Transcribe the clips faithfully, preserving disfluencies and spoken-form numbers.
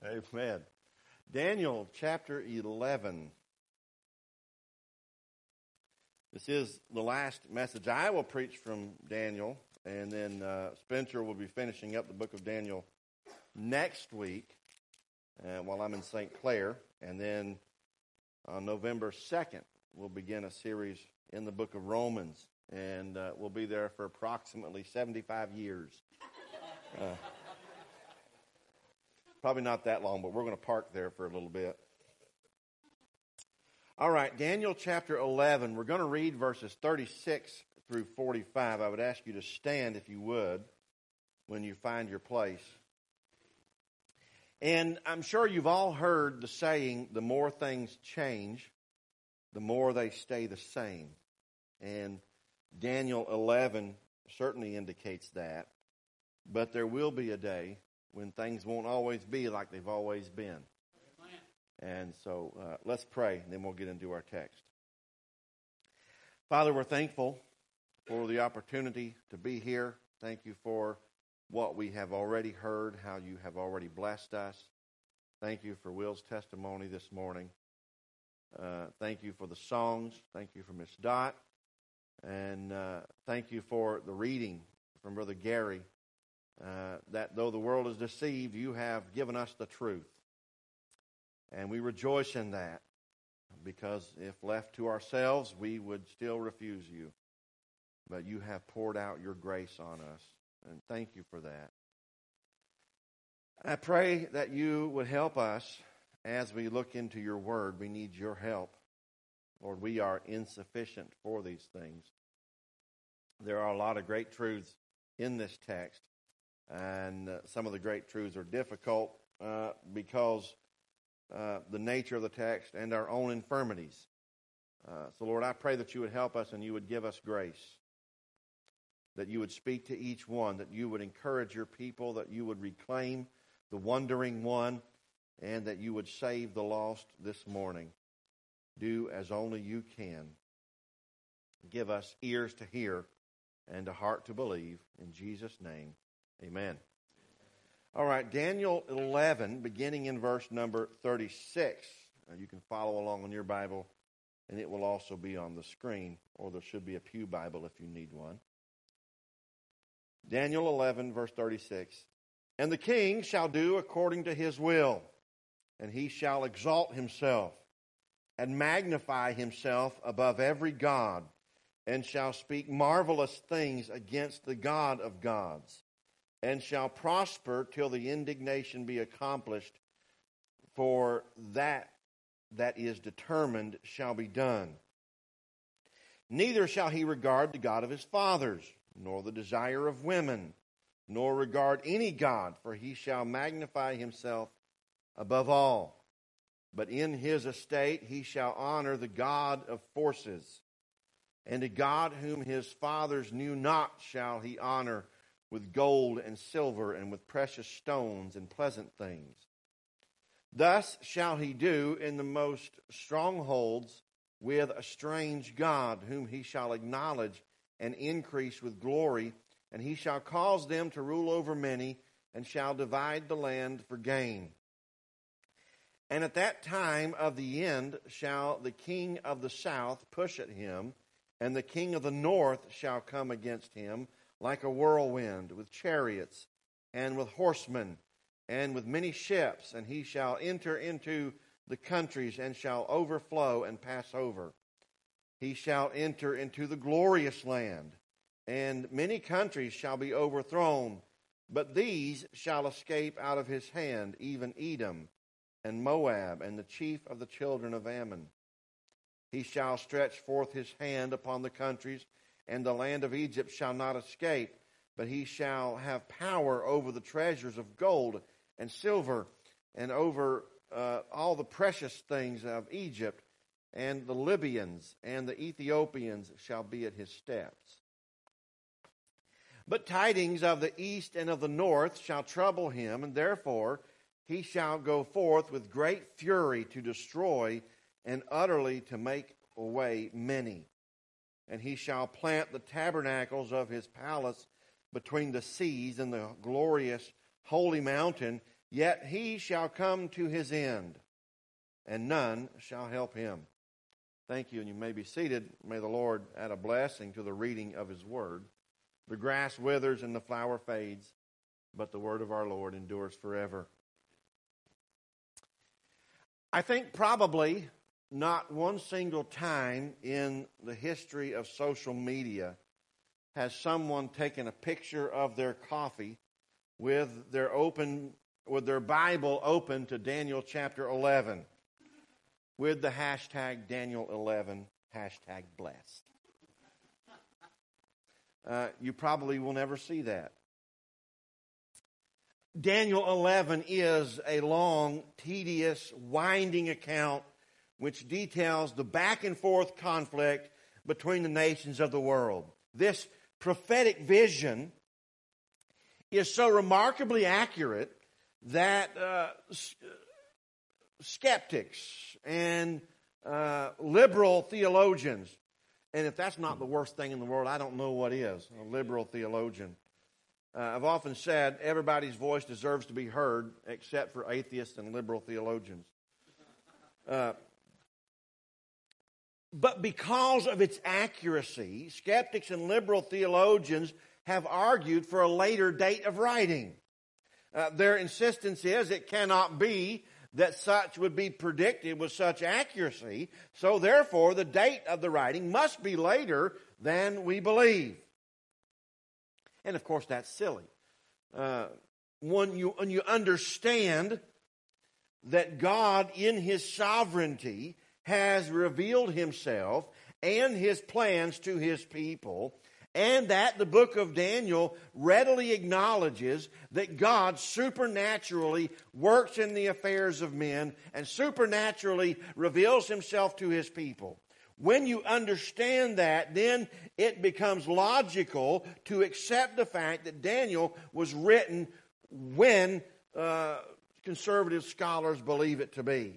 Amen. Daniel chapter eleven. This is the last message I will preach from Daniel, and then uh, Spencer will be finishing up the book of Daniel next week uh, while I'm in Saint Clair. And then on November second, we'll begin a series in the book of Romans, and uh, we'll be there for approximately seventy-five years. Uh, probably not that long, but we're going to park there for a little bit. All right, Daniel chapter eleven. We're going to read verses thirty-six through forty-five. I would ask you to stand, if you would, when you find your place. And I'm sure you've all heard the saying, the more things change, the more they stay the same. And Daniel eleven certainly indicates that. But there will be a day when things won't always be like they've always been. And so uh, let's pray, and then we'll get into our text. Father, we're thankful for the opportunity to be here. Thank you for what we have already heard, how you have already blessed us. Thank you for Will's testimony this morning. Uh, thank you for the songs. Thank you for Miss Dot. And uh, thank you for the reading from Brother Gary, uh, that though the world is deceived, you have given us the truth. And we rejoice in that, because if left to ourselves, we would still refuse you. But you have poured out your grace on us, and thank you for that. I pray that you would help us as we look into your word. We need your help. Lord, we are insufficient for these things. There are a lot of great truths in this text, and uh, some of the great truths are difficult uh, because Uh, the nature of the text and our own infirmities. Uh, so, Lord, I pray that you would help us and you would give us grace, that you would speak to each one, that you would encourage your people, that you would reclaim the wandering one, and that you would save the lost this morning. Do as only you can. Give us ears to hear and a heart to believe. In Jesus' name, amen. All right, Daniel eleven, beginning in verse number thirty-six. Now, you can follow along on your Bible, and it will also be on the screen, or there should be a pew Bible if you need one. Daniel eleven, verse thirty-six. And the king shall do according to his will, and he shall exalt himself, and magnify himself above every god, and shall speak marvelous things against the God of gods, and shall prosper till the indignation be accomplished, for that that is determined shall be done. Neither shall he regard the God of his fathers, nor the desire of women, nor regard any god, for he shall magnify himself above all. But in his estate he shall honor the God of forces, and a God whom his fathers knew not shall he honor, with gold and silver and with precious stones and pleasant things. Thus shall he do in the most strongholds with a strange God, whom he shall acknowledge and increase with glory, and he shall cause them to rule over many, and shall divide the land for gain. And at that time of the end shall the king of the south push at him, and the king of the north shall come against him, like a whirlwind, with chariots, and with horsemen, and with many ships, and he shall enter into the countries, and shall overflow and pass over. He shall enter into the glorious land, and many countries shall be overthrown, but these shall escape out of his hand, even Edom, and Moab, and the chief of the children of Ammon. He shall stretch forth his hand upon the countries, and the land of Egypt shall not escape, but he shall have power over the treasures of gold and silver, and over uh, all the precious things of Egypt, and the Libyans and the Ethiopians shall be at his steps. But tidings of the east and of the north shall trouble him, and therefore he shall go forth with great fury to destroy, and utterly to make away many. And he shall plant the tabernacles of his palace between the seas and the glorious holy mountain, Yet he shall come to his end, and none shall help him. Thank you, and you may be seated. May the Lord add a blessing to the reading of his word. The grass withers and the flower fades, but the word of our Lord endures forever. I think probably not one single time in the history of social media has someone taken a picture of their coffee with their open with their Bible open to Daniel chapter eleven with the hashtag Daniel eleven, hashtag blessed. Uh, you probably will never see that. Daniel eleven is a long, tedious, winding account which details the back and forth conflict between the nations of the world. This prophetic vision is so remarkably accurate that uh, skeptics and uh, liberal theologians, and if that's not the worst thing in the world, I don't know what is, a liberal theologian. Uh, I've often said everybody's voice deserves to be heard except for atheists and liberal theologians. Uh, but because of its accuracy, skeptics and liberal theologians have argued for a later date of writing. Uh, their insistence is it cannot be that such would be predicted with such accuracy, so therefore the date of the writing must be later than we believe. And of course that's silly. Uh, when you, when you understand that God in His sovereignty has revealed Himself and His plans to His people, and that the book of Daniel readily acknowledges that God supernaturally works in the affairs of men and supernaturally reveals Himself to His people. When you understand that, then it becomes logical to accept the fact that Daniel was written when uh, conservative scholars believe it to be.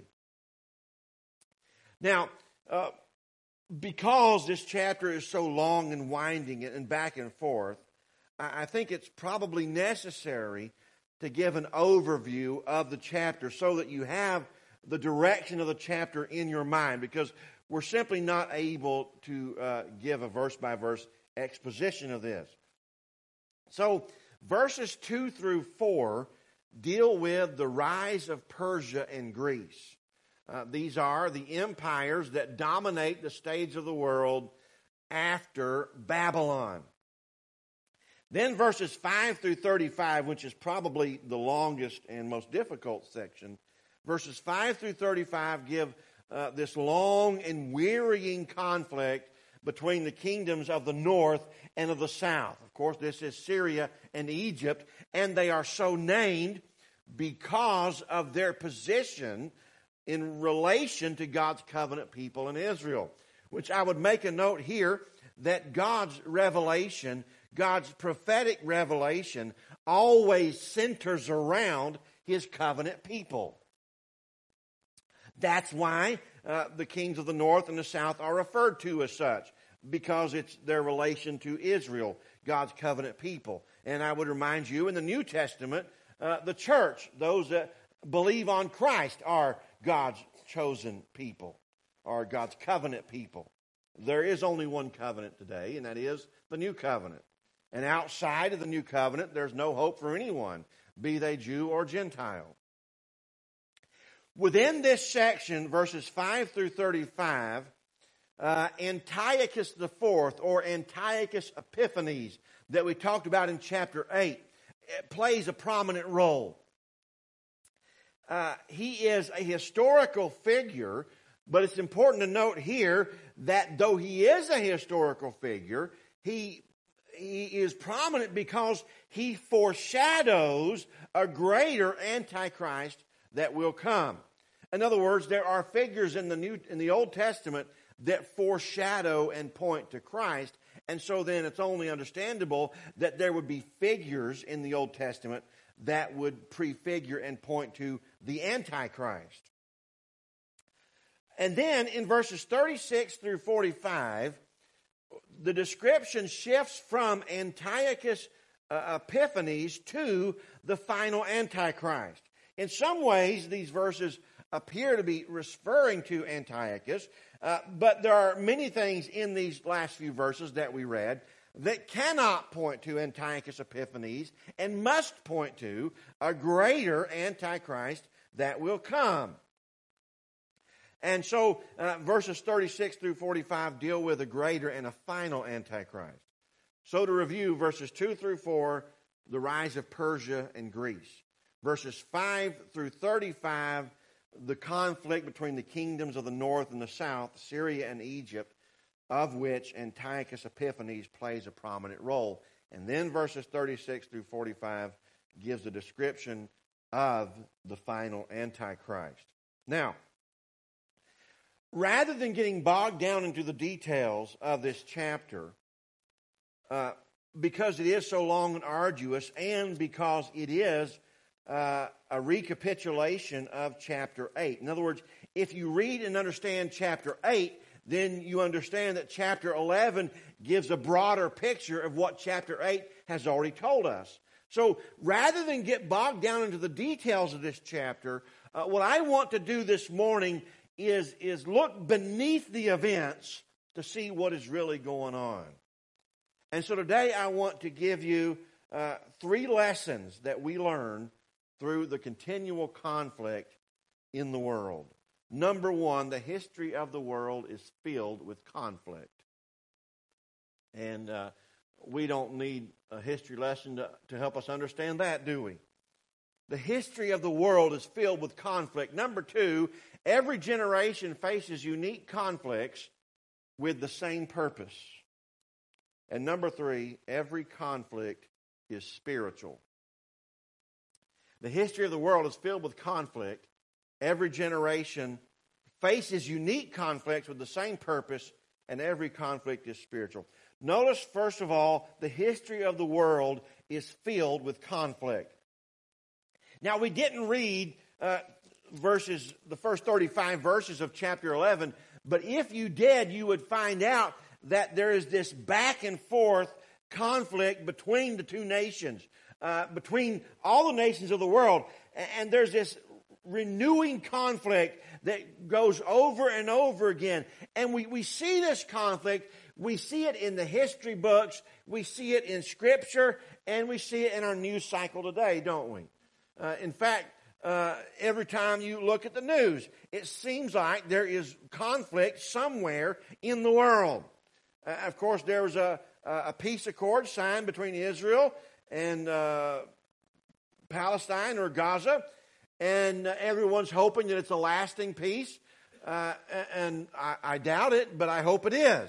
Now, uh, because this chapter is so long and winding and back and forth, I think it's probably necessary to give an overview of the chapter so that you have the direction of the chapter in your mind, because we're simply not able to uh, give a verse-by-verse exposition of this. So, verses two through four deal with the rise of Persia and Greece. Uh, these are the empires that dominate the stage of the world after Babylon. Then verses five through thirty-five, which is probably the longest and most difficult section, verses five through thirty-five give uh, this long and wearying conflict between the kingdoms of the north and of the south. Of course, this is Syria and Egypt, and they are so named because of their position in relation to God's covenant people in Israel. Which I would make a note here that God's revelation, God's prophetic revelation, always centers around His covenant people. That's why uh, the kings of the north and the south are referred to as such, because it's their relation to Israel, God's covenant people. And I would remind you, in the New Testament, uh, the church, those that believe on Christ, are God's chosen people, or God's covenant people. There is only one covenant today, and that is the new covenant. And outside of the new covenant, there's no hope for anyone, be they Jew or Gentile. Within this section, verses five through thirty-five, uh, Antiochus the Fourth, or Antiochus Epiphanes, that we talked about in chapter eight, plays a prominent role. Uh, he is a historical figure, but it's important to note here that though he is a historical figure, he, he is prominent because he foreshadows a greater Antichrist that will come. In other words, there are figures in the New, in the Old Testament that foreshadow and point to Christ, and so then it's only understandable that there would be figures in the Old Testament that would prefigure and point to the Antichrist. And then in verses thirty-six through forty-five, the description shifts from Antiochus uh, Epiphanes to the final Antichrist. In some ways, these verses appear to be referring to Antiochus, uh, but there are many things in these last few verses that we read that cannot point to Antiochus Epiphanes and must point to a greater Antichrist that will come. And so uh, verses thirty-six through forty-five deal with a greater and a final Antichrist. So to review, verses two through four, the rise of Persia and Greece. Verses five through thirty-five, the conflict between the kingdoms of the north and the south, Syria and Egypt, of which Antiochus Epiphanes plays a prominent role. And then verses thirty-six through forty-five gives a description of the final Antichrist. Now, rather than getting bogged down into the details of this chapter, uh, because it is so long and arduous, and because it is uh, a recapitulation of chapter eight. In other words, if you read and understand chapter eight, then you understand that chapter eleven gives a broader picture of what chapter eight has already told us. So rather than get bogged down into the details of this chapter, uh, what I want to do this morning is, is look beneath the events to see what is really going on. And so today I want to give you uh, three lessons that we learn through the continual conflict in the world. Number one, the history of the world is filled with conflict. And uh, we don't need a history lesson to, to help us understand that, do we? The history of the world is filled with conflict. Number two, every generation faces unique conflicts with the same purpose. And number three, every conflict is spiritual. The history of the world is filled with conflict. Every generation faces unique conflicts with the same purpose, and every conflict is spiritual. Notice, first of all, the history of the world is filled with conflict. Now, we didn't read uh, verses, the first thirty-five verses of chapter eleven, but if you did, you would find out that there is this back and forth conflict between the two nations, uh, between all the nations of the world, and there's this renewing conflict that goes over and over again. And we, we see this conflict, we see it in the history books, we see it in Scripture, and we see it in our news cycle today, don't we? Uh, in fact, uh, every time you look at the news, it seems like there is conflict somewhere in the world. Uh, of course, there was a, a peace accord signed between Israel and uh, Palestine or Gaza, and uh, everyone's hoping that it's a lasting peace, uh, and I, I doubt it, but I hope it is.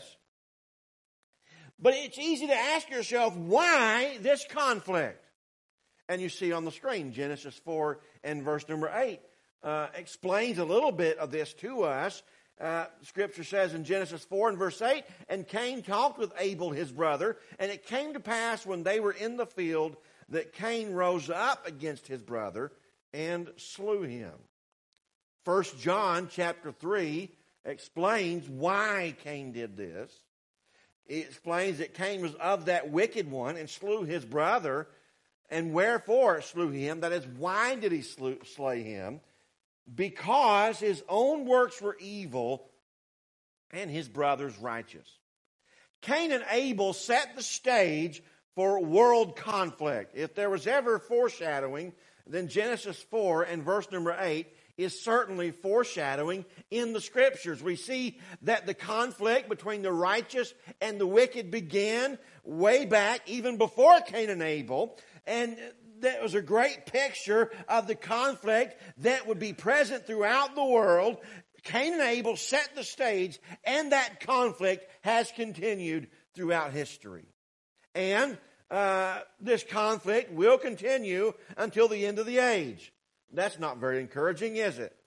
But it's easy to ask yourself, why this conflict? And you see on the screen, Genesis four and verse number eight uh, explains a little bit of this to us. Uh, Scripture says in Genesis four and verse eight, "And Cain talked with Abel his brother, and it came to pass when they were in the field that Cain rose up against his brother and slew him." First John chapter three explains why Cain did this. It explains that Cain was of that wicked one and slew his brother. And wherefore slew him? That is, why did he slew, slay him? Because his own works were evil and his brother's righteous. Cain and Abel set the stage for world conflict. If there was ever foreshadowing, then Genesis four and verse number eight is certainly foreshadowing in the Scriptures. We see that the conflict between the righteous and the wicked began way back, even before Cain and Abel. And that was a great picture of the conflict that would be present throughout the world. Cain and Abel set the stage, and that conflict has continued throughout history. And uh, this conflict will continue until the end of the age. That's not very encouraging, is it?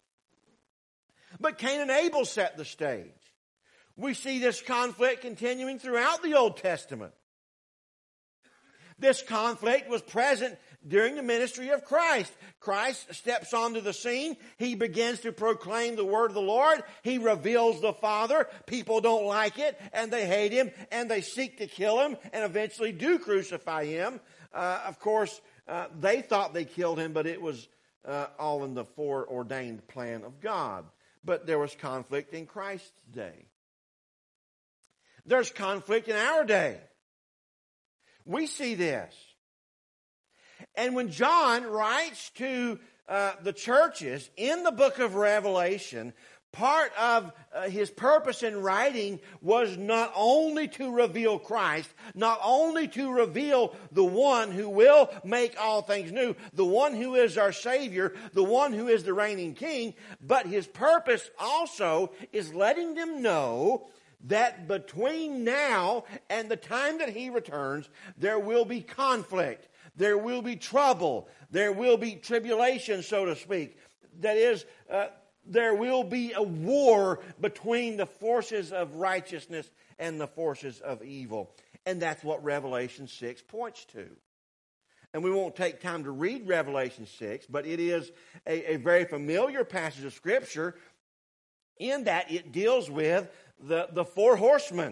But Cain and Abel set the stage. We see this conflict continuing throughout the Old Testament. This conflict was present during the ministry of Christ. Christ steps onto the scene. He begins to proclaim the word of the Lord. He reveals the Father. People don't like it, and they hate him, and they seek to kill him, and eventually do crucify him. Uh, of course, uh, they thought they killed him, but it was uh, all in the foreordained plan of God. But there was conflict in Christ's day. There's conflict in our day. We see this. And when John writes to uh, the churches in the book of Revelation, part of uh, his purpose in writing was not only to reveal Christ, not only to reveal the one who will make all things new, the one who is our Savior, the one who is the reigning King, but his purpose also is letting them know that between now and the time that he returns, there will be conflict. There will be trouble. There will be tribulation, so to speak. That is, uh, there will be a war between the forces of righteousness and the forces of evil. And that's what Revelation six points to. And we won't take time to read Revelation six, but it is a, a very familiar passage of Scripture in that it deals with the, the four horsemen.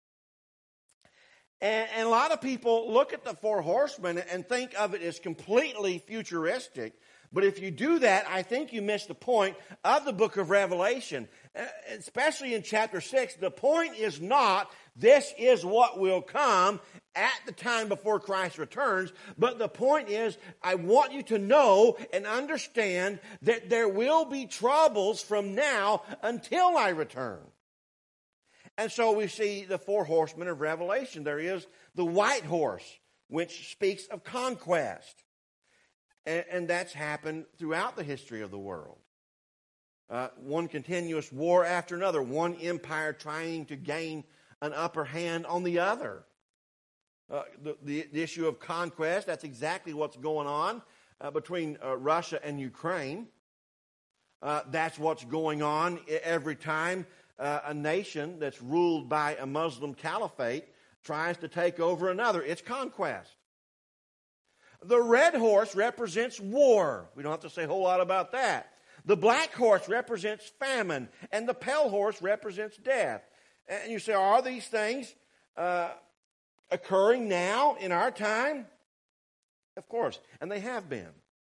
And, and a lot of people look at the four horsemen and think of it as completely futuristic. But if you do that, I think you miss the point of the book of Revelation. Especially in chapter six, the point is not this is what will come at the time before Christ returns. But the point is, I want you to know and understand that there will be troubles from now until I return. And so we see the four horsemen of Revelation. There is the white horse, which speaks of conquest. And, and that's happened throughout the history of the world. Uh, one continuous war after another. One empire trying to gain an upper hand on the other. Uh, the, the, the issue of conquest, that's exactly what's going on uh, between uh, Russia and Ukraine. Uh, that's what's going on every time Uh, a nation that's ruled by a Muslim caliphate tries to take over another. It's conquest. The red horse represents war. We don't have to say a whole lot about that. The black horse represents famine, and the pale horse represents death. And you say, are these things uh, occurring now in our time? Of course, and they have been.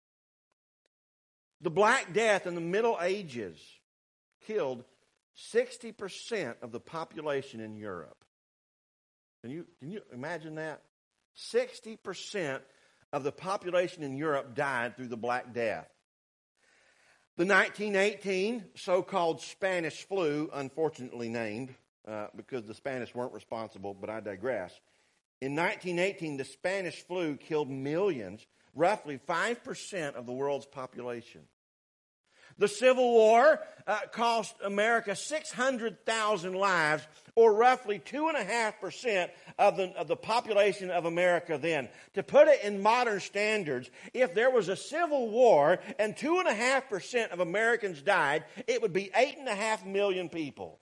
The Black Death in the Middle Ages killed sixty percent of the population in Europe. Can you, can you imagine that? sixty percent of the population in Europe died through the Black Death. The nineteen eighteen so-called Spanish flu, unfortunately named, uh, because the Spanish weren't responsible, but I digress. In nineteen eighteen, the Spanish flu killed millions, roughly five percent of the world's population. The Civil War uh, cost America six hundred thousand lives, or roughly two point five percent of the, of the population of America then. To put it in modern standards, if there was a Civil War and two point five percent of Americans died, it would be eight point five million people.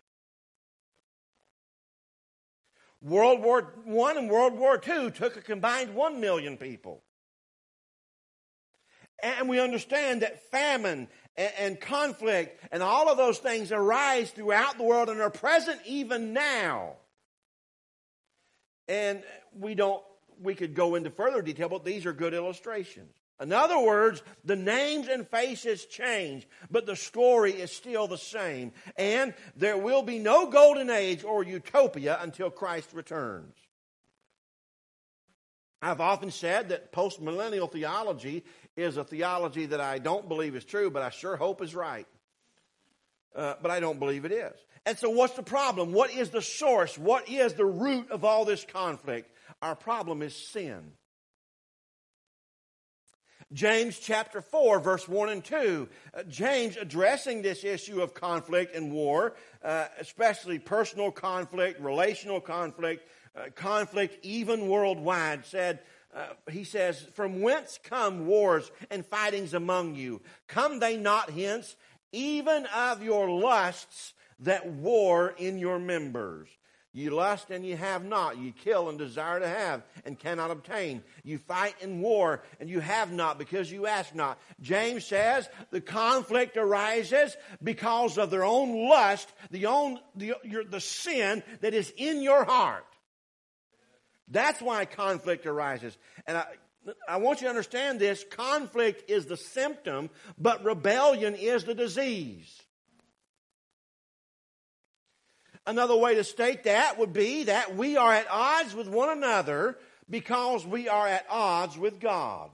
World War One and World War Two took a combined one million people. And we understand that famine and, and conflict and all of those things arise throughout the world and are present even now. And we don't, we could go into further detail, but these are good illustrations. In other words, the names and faces change, but the story is still the same. And there will be no golden age or utopia until Christ returns. I've often said that postmillennial theology is a theology that I don't believe is true, but I sure hope is right. Uh, but I don't believe it is. And so what's the problem? What is the source? What is the root of all this conflict? Our problem is sin. James chapter four, verse one and two. Uh, James, addressing this issue of conflict and war, uh, especially personal conflict, relational conflict, uh, conflict even worldwide, said, uh, he says, "From whence come wars and fightings among you? Come they not hence, even of your lusts that war in your members? You lust and you have not. You kill and desire to have and cannot obtain. You fight in war and you have not because you ask not." James says the conflict arises because of their own lust, the own the, your, the sin that is in your heart. That's why conflict arises. And I, I want you to understand this. Conflict is the symptom, but rebellion is the disease. Another way to state that would be that we are at odds with one another because we are at odds with God.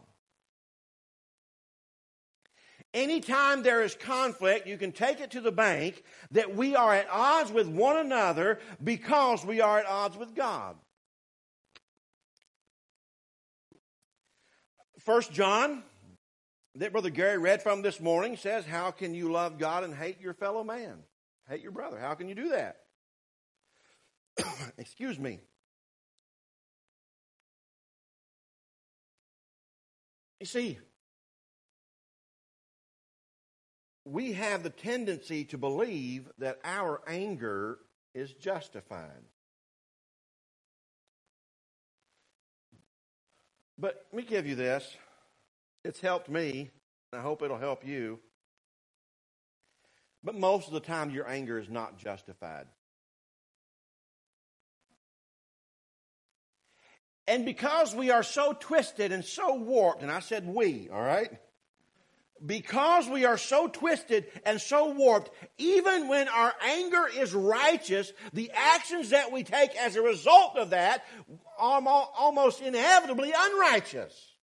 Anytime there is conflict, you can take it to the bank that we are at odds with one another because we are at odds with God. First John, that Brother Gary read from this morning, says, how can you love God and hate your fellow man? Hate your brother. How can you do that? Excuse me. You see, we have the tendency to believe that our anger is justified. But let me give you this. It's helped me, and I hope it'll help you. But most of the time, your anger is not justified. And because we are so twisted and so warped, and I said we, all right? Because we are so twisted and so warped, even when our anger is righteous, the actions that we take as a result of that are almost inevitably unrighteous.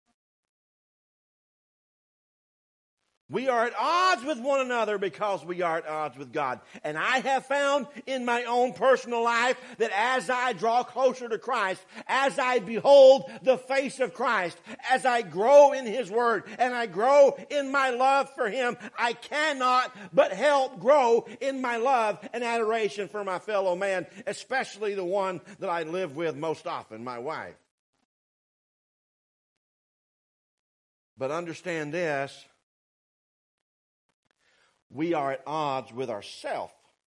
We are at odds with one another because we are at odds with God. And I have found in my own personal life that as I draw closer to Christ, as I behold the face of Christ, as I grow in His Word, and I grow in my love for Him, I cannot but help grow in my love and adoration for my fellow man, especially the one that I live with most often, my wife. But understand this. We are at odds with ourselves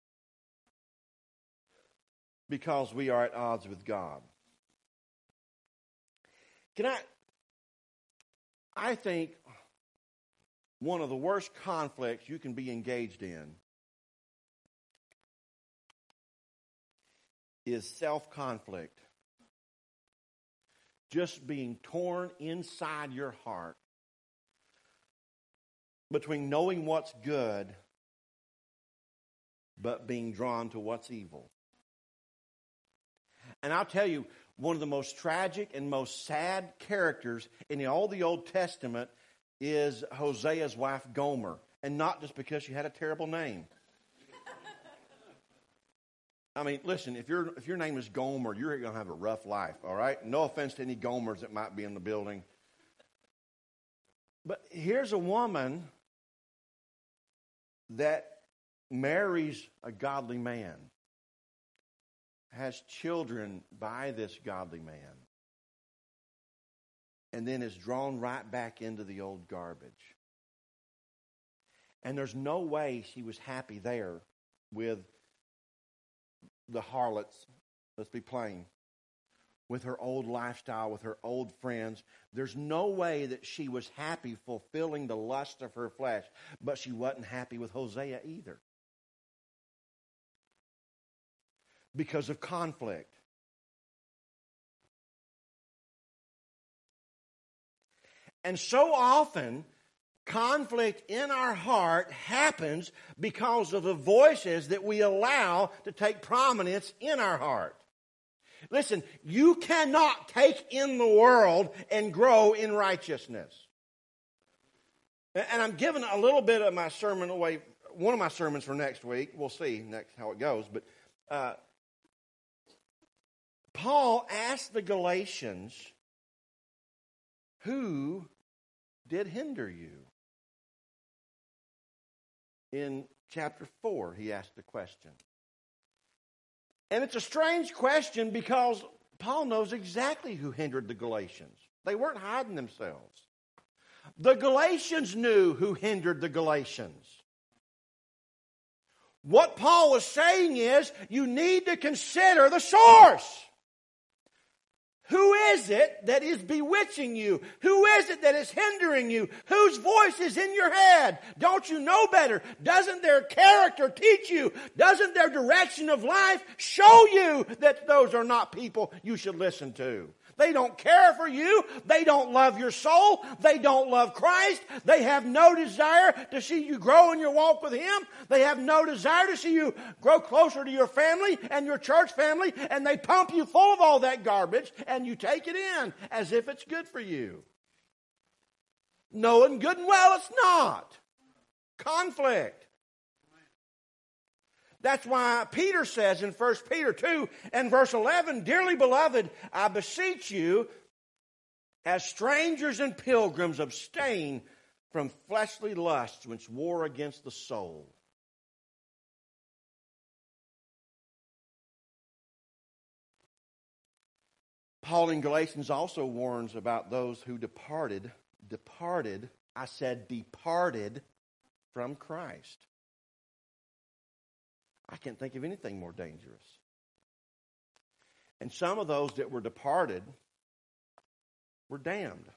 because we are at odds with God. Can I, I think one of the worst conflicts you can be engaged in is self-conflict. Just being torn inside your heart between knowing what's good but being drawn to what's evil. And I'll tell you, one of the most tragic and most sad characters in all the Old Testament is Hosea's wife Gomer. And not just because she had a terrible name. I mean, listen, if, you're, if your name is Gomer, you're going to have a rough life, all right? No offense to any Gomers that might be in the building. But here's a woman that marries a godly man, has children by this godly man, and then is drawn right back into the old garbage. And there's no way she was happy there with the harlots, let's be plain, with her old lifestyle, with her old friends. There's no way that she was happy fulfilling the lust of her flesh, but she wasn't happy with Hosea either. Because of conflict. And so often, conflict in our heart happens because of the voices that we allow to take prominence in our heart. Listen, you cannot take in the world and grow in righteousness. And I'm giving a little bit of my sermon away, one of my sermons for next week. We'll see next how it goes. But uh, Paul asked the Galatians, who did hinder you? In chapter four, he asked the question. And it's a strange question because Paul knows exactly who hindered the Galatians. They weren't hiding themselves. The Galatians knew who hindered the Galatians. What Paul was saying is, you need to consider the source. Who is it that is bewitching you? Who is it that is hindering you? Whose voice is in your head? Don't you know better? Doesn't their character teach you? Doesn't their direction of life show you that those are not people you should listen to? They don't care for you. They don't love your soul. They don't love Christ. They have no desire to see you grow in your walk with Him. They have no desire to see you grow closer to your family and your church family, and they pump you full of all that garbage, and you take it in as if it's good for you. Knowing good and well it's not. Conflict. That's why Peter says in First Peter two and verse eleven, "Dearly beloved, I beseech you, as strangers and pilgrims, abstain from fleshly lusts which war against the soul." Paul in Galatians also warns about those who departed, departed, I said departed from Christ. I can't think of anything more dangerous. And some of those that were departed were damned.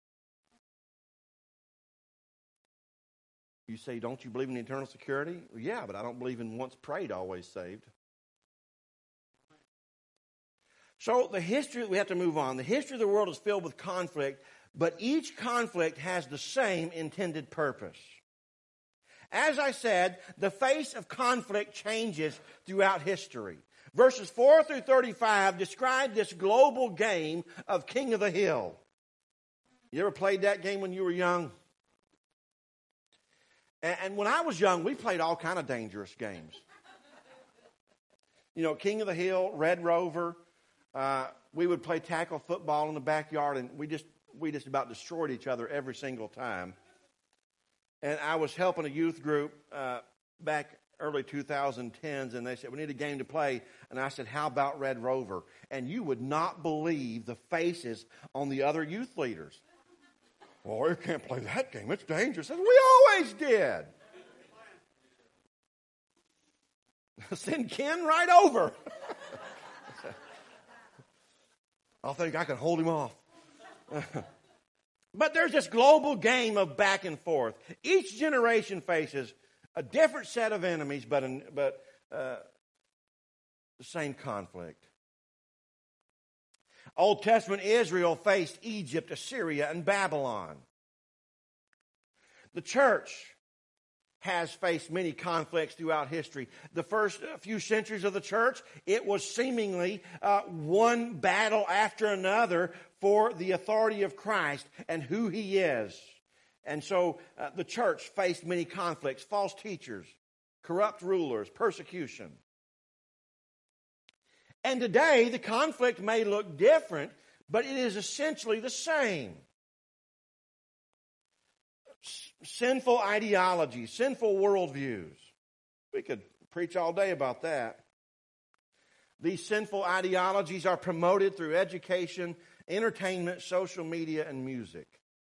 You say, don't you believe in eternal security? Well, yeah, but I don't believe in once prayed, always saved. So the history, we have to move on. The history of the world is filled with conflict, but each conflict has the same intended purpose. As I said, the face of conflict changes throughout history. Verses four through thirty-five describe this global game of King of the Hill. You ever played that game when you were young? And when I was young, we played all kind of dangerous games. You know, King of the Hill, Red Rover. Uh, we would play tackle football in the backyard, and we just we just about destroyed each other every single time. And I was helping a youth group uh, back early twenty tens, and they said, we need a game to play. And I said, how about Red Rover? And you would not believe the faces on the other youth leaders. Well, you can't play that game. It's dangerous. I said, we always did. Send Ken right over. I think I can hold him off. But there's this global game of back and forth. Each generation faces a different set of enemies, but, in, but uh, the same conflict. Old Testament Israel faced Egypt, Assyria, and Babylon. The church has faced many conflicts throughout history. The first few centuries of the church, it was seemingly uh, one battle after another for the authority of Christ and who He is. And so uh, the church faced many conflicts, false teachers, corrupt rulers, persecution. And today, the conflict may look different, but it is essentially the same. Sinful ideologies, sinful worldviews. We could preach all day about that. These sinful ideologies are promoted through education, entertainment, social media, and music.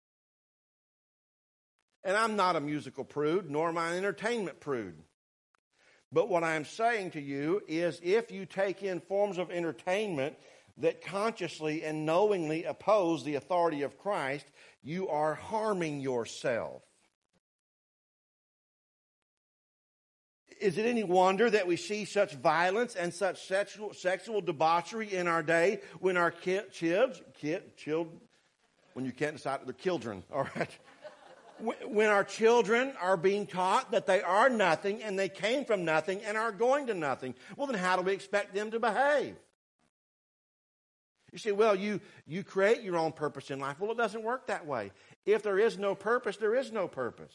And I'm not a musical prude, nor am I an entertainment prude. But what I'm saying to you is if you take in forms of entertainment that consciously and knowingly oppose the authority of Christ, you are harming yourself. Is it any wonder that we see such violence and such sexual, sexual debauchery in our day when our kids, kids, kid, child, when you can't decide, they're children, all right? When our children are being taught that they are nothing and they came from nothing and are going to nothing, well, then how do we expect them to behave? You say, well, you, you create your own purpose in life. Well, it doesn't work that way. If there is no purpose, there is no purpose.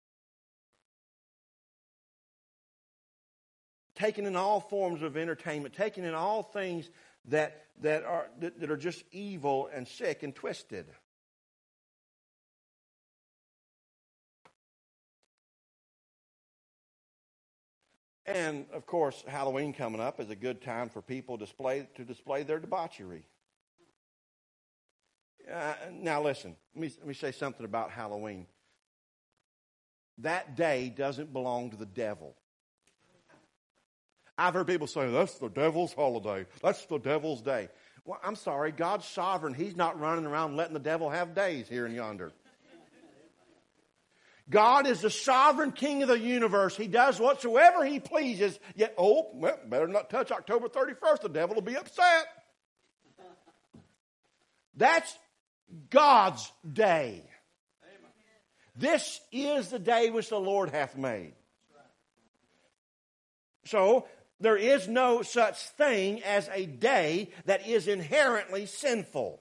Taking in all forms of entertainment, taking in all things that, that, are, that, that are just evil and sick and twisted. And, of course, Halloween coming up is a good time for people display, to display their debauchery. Uh, now, listen, let me, let me say something about Halloween. That day doesn't belong to the devil. I've heard people say, that's the devil's holiday. That's the devil's day. Well, I'm sorry, God's sovereign. He's not running around letting the devil have days here and yonder. God is the sovereign king of the universe. He does whatsoever He pleases. Yet, oh, well, better not touch October thirty-first. The devil will be upset. That's God's day. This is the day which the Lord hath made. So, there is no such thing as a day that is inherently sinful.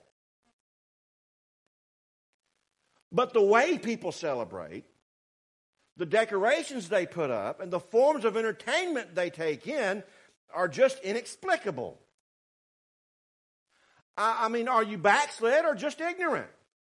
But the way people celebrate, the decorations they put up, and the forms of entertainment they take in are just inexplicable. I, I mean, are you backslid or just ignorant?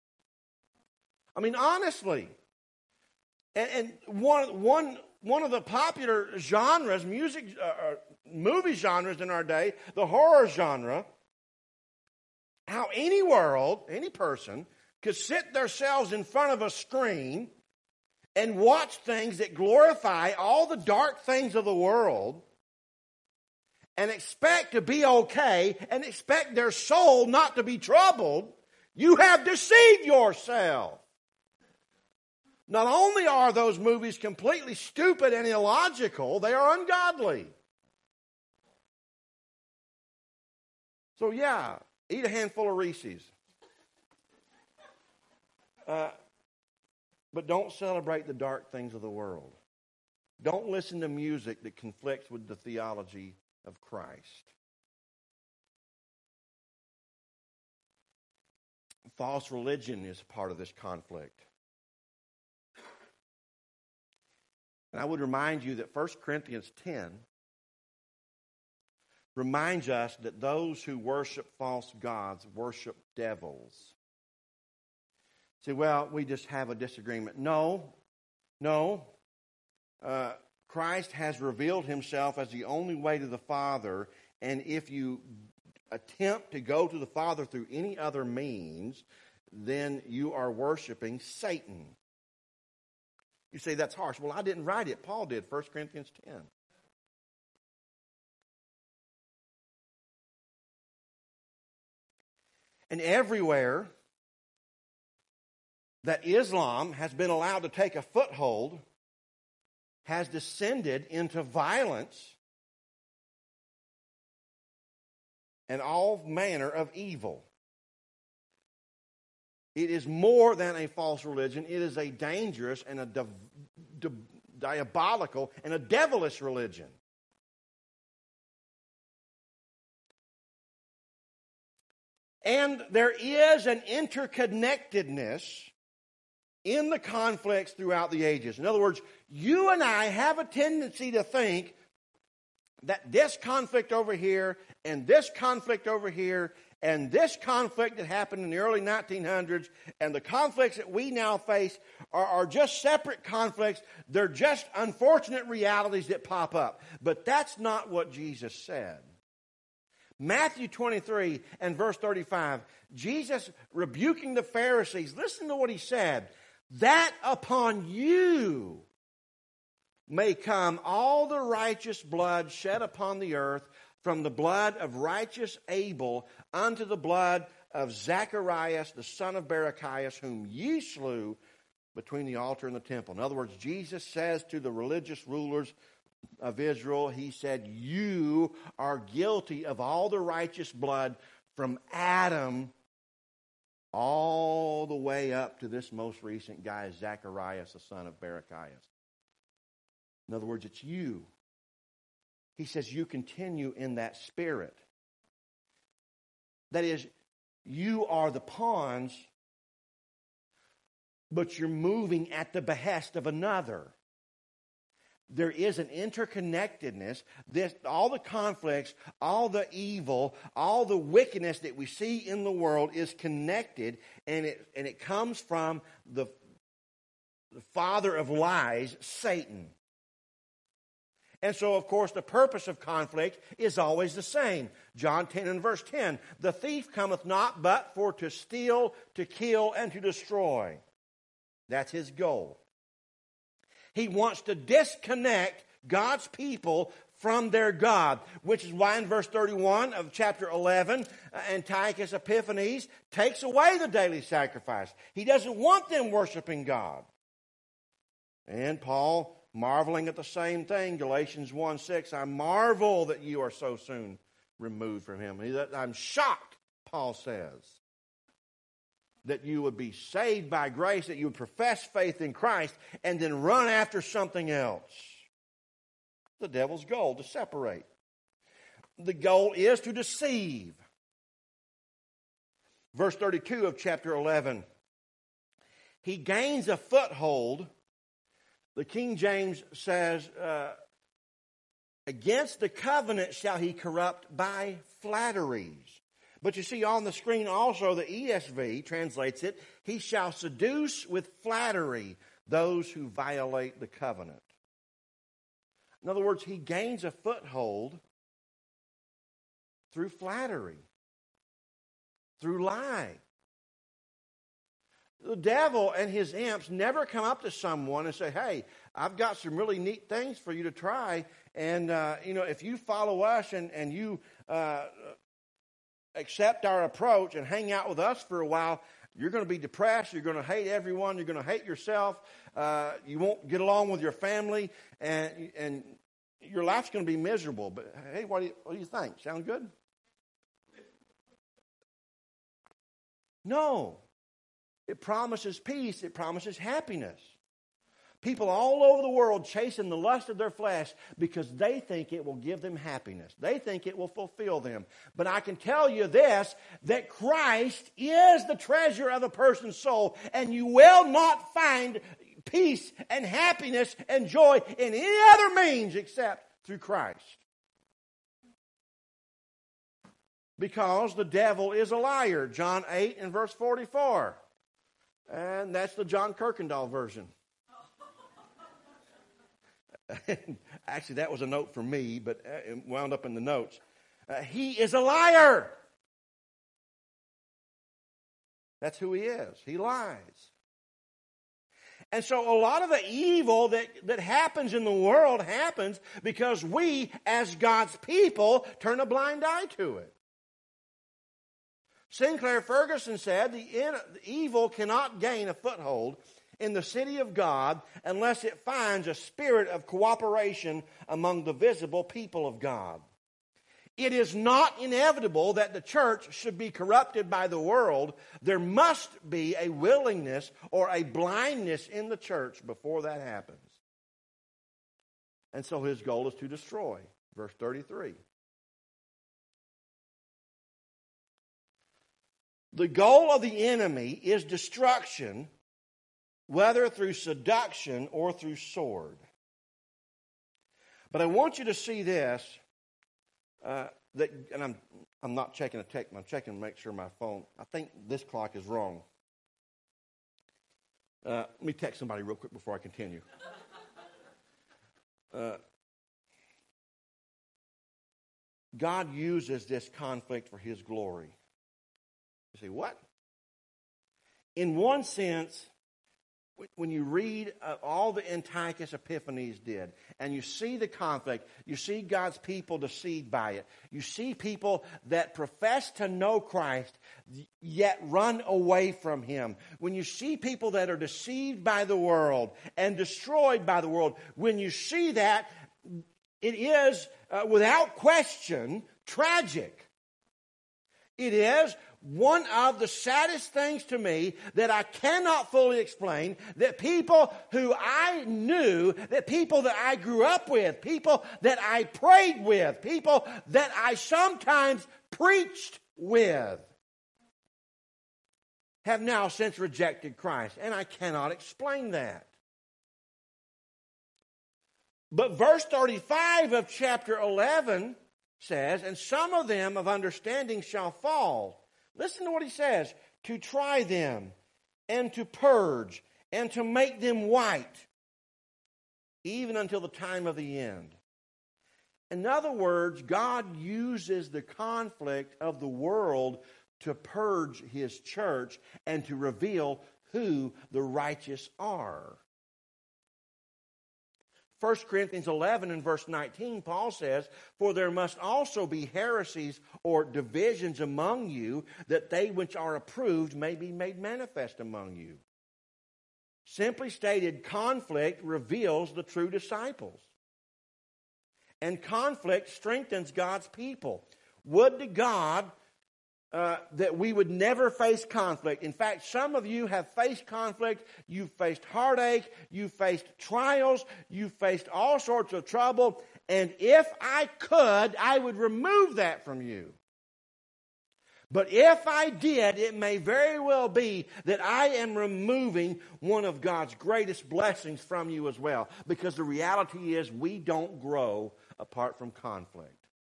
I mean, honestly. And, and one, one, one of the popular genres, music, uh, movie genres in our day, the horror genre, how any world, any person, could sit themselves in front of a screen and watch things that glorify all the dark things of the world and expect to be okay and expect their soul not to be troubled, you have deceived yourself. Not only are those movies completely stupid and illogical, they are ungodly. So yeah, eat a handful of Reese's. Uh, but don't celebrate the dark things of the world. Don't listen to music that conflicts with the theology of Christ. False religion is part of this conflict. And I would remind you that First Corinthians ten reminds us that those who worship false gods worship devils. Say, well, we just have a disagreement. No, no. Uh, Christ has revealed himself as the only way to the Father, and if you attempt to go to the Father through any other means, then you are worshiping Satan. You say, that's harsh. Well, I didn't write it. Paul did, First Corinthians ten. And everywhere that Islam has been allowed to take a foothold has descended into violence and all manner of evil. It is more than a false religion. It is a dangerous and a di- di- diabolical and a devilish religion. And there is an interconnectedness in the conflicts throughout the ages. In other words, you and I have a tendency to think that this conflict over here and this conflict over here and this conflict that happened in the early nineteen hundreds and the conflicts that we now face are, are just separate conflicts. They're just unfortunate realities that pop up. But that's not what Jesus said. Matthew twenty-three and verse thirty-five, Jesus rebuking the Pharisees. Listen to what he said. That upon you may come all the righteous blood shed upon the earth, from the blood of righteous Abel unto the blood of Zacharias, the son of Barachias, whom ye slew between the altar and the temple. In other words, Jesus says to the religious rulers of Israel, he said, you are guilty of all the righteous blood from Adam all the way up to this most recent guy, Zacharias, the son of Barachias. In other words, it's you. He says you continue in that spirit. That is, you are the pawns, but you're moving at the behest of another. There is an interconnectedness. This, all the conflicts, all the evil, all the wickedness that we see in the world is connected, and it and it comes from the, the father of lies, Satan. And so, of course, the purpose of conflict is always the same. John ten and verse ten, the thief cometh not but for to steal, to kill, and to destroy. That's his goal. He wants to disconnect God's people from their God, which is why in verse thirty-one of chapter eleven, Antiochus Epiphanes takes away the daily sacrifice. He doesn't want them worshiping God. And Paul, marveling at the same thing, Galatians one six, I marvel that you are so soon removed from him. I'm shocked, Paul says. that you would be saved by grace, that you would profess faith in Christ, and then run after something else. The devil's goal, to separate. The goal is to deceive. Verse thirty-two of chapter eleven. He gains a foothold. The King James says, uh, against the covenant shall he corrupt by flatteries. But you see on the screen also the E S V translates it, he shall seduce with flattery those who violate the covenant. In other words, he gains a foothold through flattery, through lie. The devil and his imps never come up to someone and say, hey, I've got some really neat things for you to try. And, uh, you know, if you follow us and, and you uh, accept our approach and hang out with us for a while, you're going to be depressed. You're going to hate everyone. You're going to hate yourself. Uh, you won't get along with your family. And, and your life's going to be miserable. But, hey, what do you, what do you think? Sound good? No. It promises peace. It promises happiness. People all over the world chasing the lust of their flesh because they think it will give them happiness. They think it will fulfill them. But I can tell you this, that Christ is the treasure of a person's soul, and you will not find peace and happiness and joy in any other means except through Christ. Because the devil is a liar. John eight and verse forty-four. And that's the John Kirkendall version. Actually, that was a note from me, but it wound up in the notes. Uh, he is a liar. That's who he is. He lies. And so a lot of the evil that, that happens in the world happens because we, as God's people, turn a blind eye to it. Sinclair Ferguson said, the, in, the evil cannot gain a foothold in the city of God unless it finds a spirit of cooperation among the visible people of God. It is not inevitable that the church should be corrupted by the world. There must be a willingness or a blindness in the church before that happens. And so his goal is to destroy. Verse thirty-three. The goal of the enemy is destruction, whether through seduction or through sword. But I want you to see this, uh, that, and I'm I'm not checking a text, I'm checking to make sure my phone, I think this clock is wrong. Uh, let me text somebody real quick before I continue. Uh, God uses this conflict for his glory. You say, what? In one sense, when you read uh, all the Antiochus Epiphanes did, and you see the conflict, you see God's people deceived by it, you see people that profess to know Christ, yet run away from him. When you see people that are deceived by the world and destroyed by the world, when you see that, it is, uh, without question, tragic. It is one of the saddest things to me that I cannot fully explain, that people who I knew, that people that I grew up with, people that I prayed with, people that I sometimes preached with, have now since rejected Christ. And I cannot explain that. But verse thirty-five of chapter eleven says, and some of them of understanding shall fall. Listen to what he says. To try them, and to purge, and to make them white, even until the time of the end. In other words, God uses the conflict of the world to purge his church and to reveal who the righteous are. First Corinthians eleven and verse nineteen, Paul says, for there must also be heresies or divisions among you, that they which are approved may be made manifest among you. Simply stated, conflict reveals the true disciples. And conflict strengthens God's people. Would to God uh, that we would never face conflict. In fact, some of you have faced conflict. You've faced heartache. You've faced trials. You've faced all sorts of trouble. And if I could, I would remove that from you. But if I did, it may very well be that I am removing one of God's greatest blessings from you as well. Because the reality is we don't grow apart from conflict.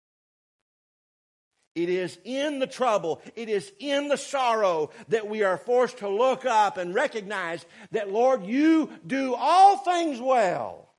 It is in the trouble, it is in the sorrow that we are forced to look up and recognize that, Lord, you do all things well.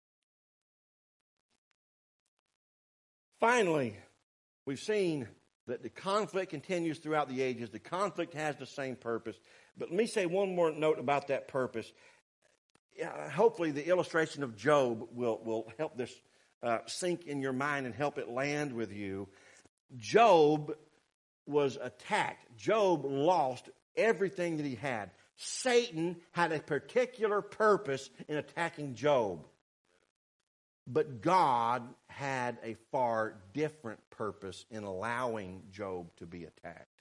Finally, we've seen that the conflict continues throughout the ages. The conflict has the same purpose. But let me say one more note about that purpose. Hopefully the illustration of Job will, will help this uh, sink in your mind and help it land with you. Job was attacked. Job lost everything that he had. Satan had a particular purpose in attacking Job. But God had a far different purpose in allowing Job to be attacked.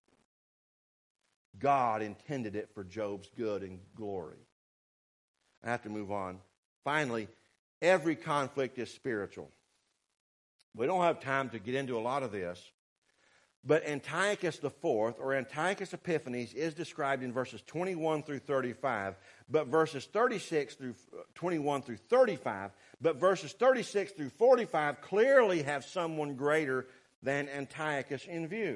God intended it for Job's good and glory. I have to move on. Finally, every conflict is spiritual. We don't have time to get into a lot of this, but Antiochus the Fourth, or Antiochus Epiphanes, is described in verses twenty-one through thirty-five, but verses thirty-six through twenty-one through thirty-five, but verses thirty-six through forty-five clearly have someone greater than Antiochus in view.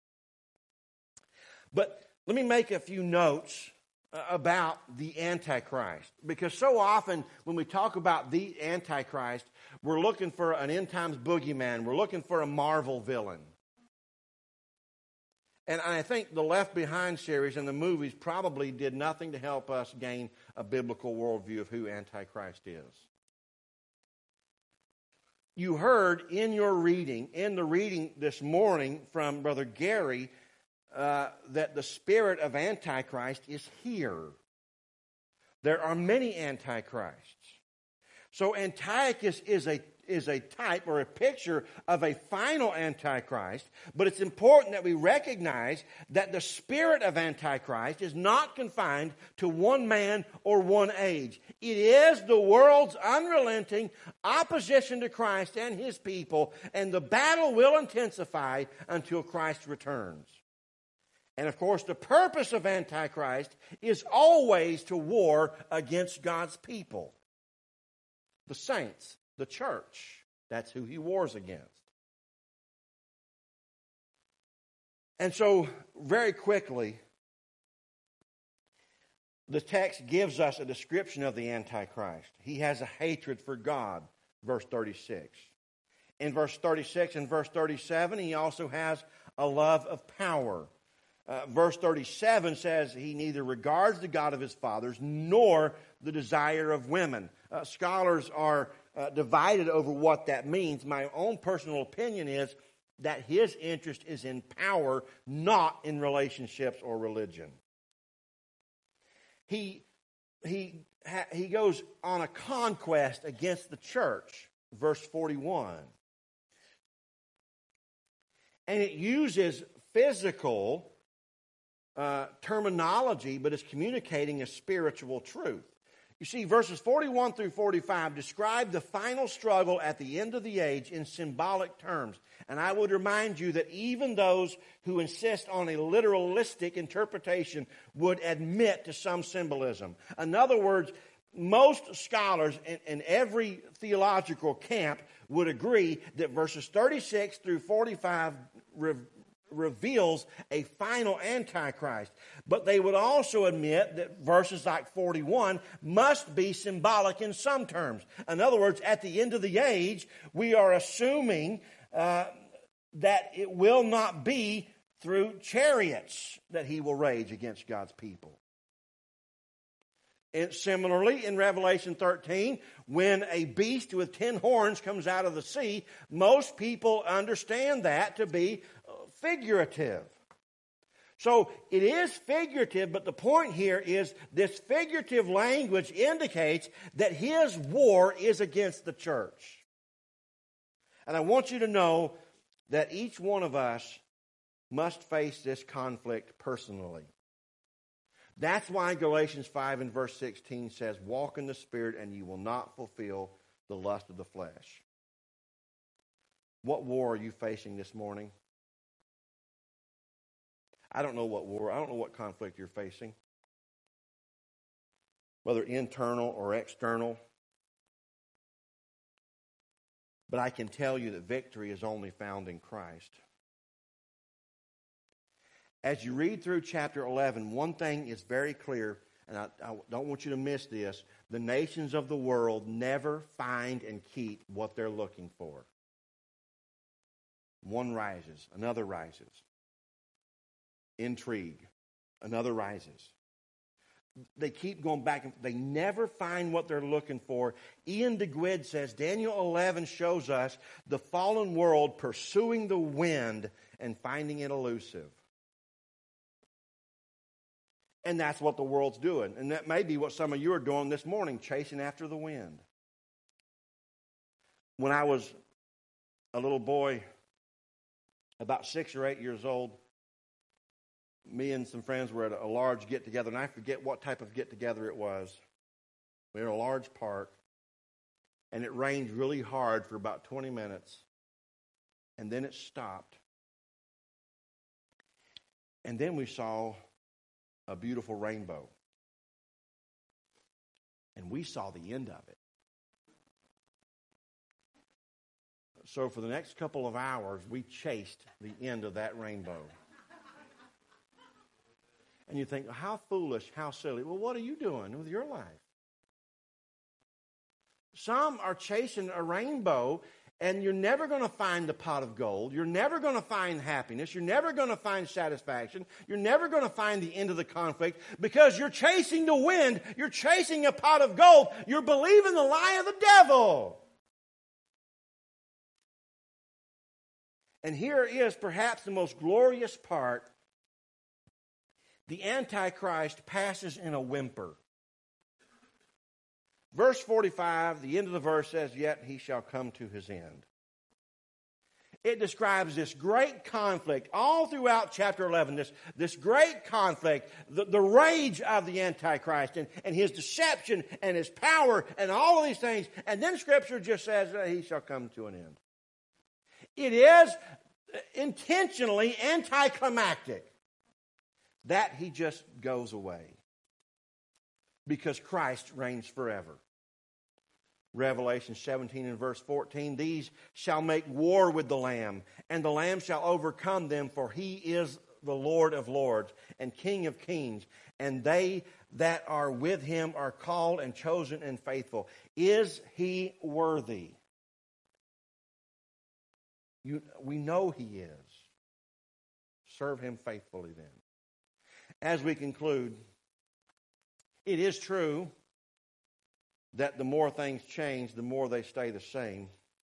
But let me make a few notes about the Antichrist. Because so often when we talk about the Antichrist, we're looking for an end times boogeyman. We're looking for a Marvel villain. And I think the Left Behind series and the movies probably did nothing to help us gain a biblical worldview of who Antichrist is. You heard in your reading, in the reading this morning from Brother Gary, Uh, that the spirit of Antichrist is here. There are many Antichrists. So Antiochus is a, is a type or a picture of a final Antichrist, but it's important that we recognize that the spirit of Antichrist is not confined to one man or one age. It is the world's unrelenting opposition to Christ and his people, and the battle will intensify until Christ returns. And of course, the purpose of Antichrist is always to war against God's people. The saints, the church. That's who he wars against. And so, very quickly, the text gives us a description of the Antichrist. He has a hatred for God, verse thirty-six. In verse thirty-six and verse thirty-seven, he also has a love of power. Uh, verse thirty-seven says he neither regards the God of his fathers nor the desire of women. Uh, scholars are uh, divided over what that means. My own personal opinion is that his interest is in power, not in relationships or religion. He, he, ha, he goes on a conquest against the church, verse forty-one. And it uses physical Uh, terminology, but is communicating a spiritual truth. You see, verses forty-one through forty-five describe the final struggle at the end of the age in symbolic terms. And I would remind you that even those who insist on a literalistic interpretation would admit to some symbolism. In other words, most scholars in, in every theological camp would agree that verses thirty-six through forty-five re- reveals a final Antichrist. But they would also admit that verses like forty-one must be symbolic in some terms. In other words, at the end of the age, we are assuming uh, that it will not be through chariots that he will rage against God's people. And similarly, in Revelation thirteen, when a beast with ten horns comes out of the sea, most people understand that to be figurative. So it is figurative, but the point here is this figurative language indicates that his war is against the church. And I want you to know that each one of us must face this conflict personally. That's why Galatians five and verse sixteen says, walk in the Spirit and you will not fulfill the lust of the flesh. What war are you facing this morning? I don't know what war, I don't know what conflict you're facing. Whether internal or external. But I can tell you that victory is only found in Christ. As you read through chapter eleven, one thing is very clear, and I, I don't want you to miss this. The nations of the world never find and keep what they're looking for. One rises, another rises. Intrigue, another rises. They keep going back and they never find what they're looking for. Ian DeGuid says Daniel eleven shows us the fallen world pursuing the wind and finding it elusive. And that's what the world's doing. And that may be what some of you are doing this morning, chasing after the wind. When I was a little boy, about six or eight years old, me and some friends were at a large get-together, and I forget what type of get-together it was. We were in a large park, and it rained really hard for about twenty minutes, and then it stopped. And then we saw a beautiful rainbow. And we saw the end of it. So for the next couple of hours, we chased the end of that rainbow. And you think, how foolish, how silly. Well, what are you doing with your life? Some are chasing a rainbow, and you're never going to find the pot of gold. You're never going to find happiness. You're never going to find satisfaction. You're never going to find the end of the conflict because you're chasing the wind. You're chasing a pot of gold. You're believing the lie of the devil. And here is perhaps the most glorious part. The Antichrist passes in a whimper. Verse forty-five, the end of the verse says, yet he shall come to his end. It describes this great conflict all throughout chapter eleven, this, this great conflict, the, the rage of the Antichrist and, and his deception and his power and all of these things. And then Scripture just says that he shall come to an end. It is intentionally anticlimactic that he just goes away because Christ reigns forever. Revelation seventeen and verse fourteen, these shall make war with the Lamb, and the Lamb shall overcome them, for he is the Lord of lords and King of kings, and they that are with him are called and chosen and faithful. Is he worthy? You, we know he is. Serve him faithfully then. As we conclude, it is true that the more things change, the more they stay the same.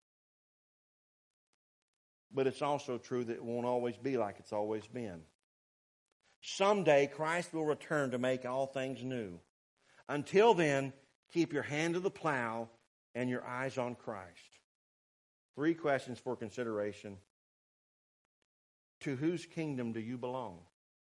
But it's also true that it won't always be like it's always been. Someday, Christ will return to make all things new. Until then, keep your hand to the plow and your eyes on Christ. Three questions for consideration. To whose kingdom do you belong?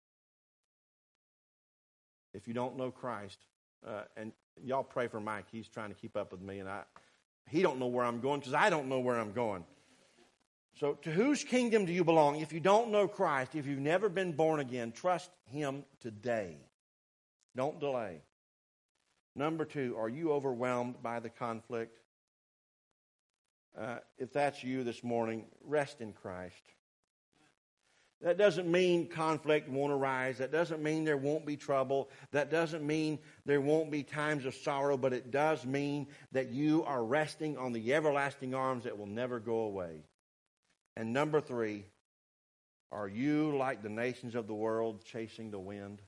If you don't know Christ, uh, and y'all pray for Mike. He's trying to keep up with me, and I, he don't know where I'm going because I don't know where I'm going. So to whose kingdom do you belong? If you don't know Christ, if you've never been born again, trust him today. Don't delay. Number two, are you overwhelmed by the conflict? Uh, if that's you this morning, rest in Christ. That doesn't mean conflict won't arise. That doesn't mean there won't be trouble. That doesn't mean there won't be times of sorrow, but it does mean that you are resting on the everlasting arms that will never go away. And number three, are you like the nations of the world chasing the wind?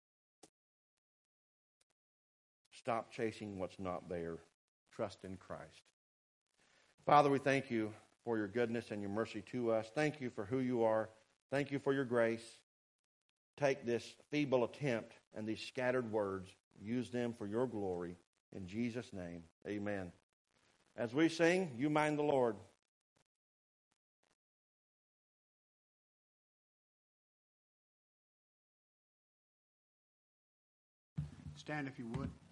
Stop chasing what's not there. Trust in Christ. Father, we thank you for your goodness and your mercy to us. Thank you for who you are. Thank you for your grace. Take this feeble attempt and these scattered words, use them for your glory. In Jesus' name, amen. As we sing, you mind the Lord. Stand if you would.